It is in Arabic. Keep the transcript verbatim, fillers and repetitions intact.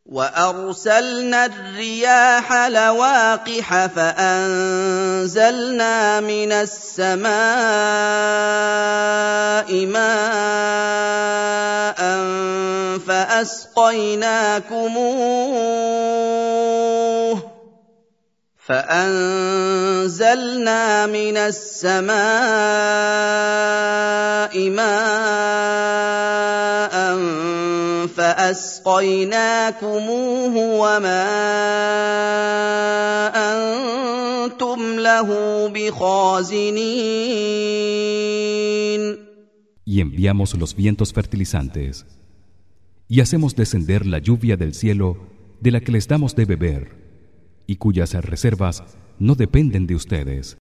وَأَرْسَلْنَا الرِّيَاحَ لَوَاقِحَ فَأَنزَلْنَا مِنَ السَّمَاءِ مَاءً فَأَسْقَيْنَاكُمُوهُ فَأَنزَلْنَا مِنَ السَّمَاءِ مَاءً فَأَسْقَيْنَاكُمُوهُ وَمَا أَنتُمْ لَهُ بِخَازِنِينَ. Y enviamos los vientos fertilizantes y hacemos descender la lluvia del cielo de la que les damos de beber y cuyas reservas no dependen de ustedes.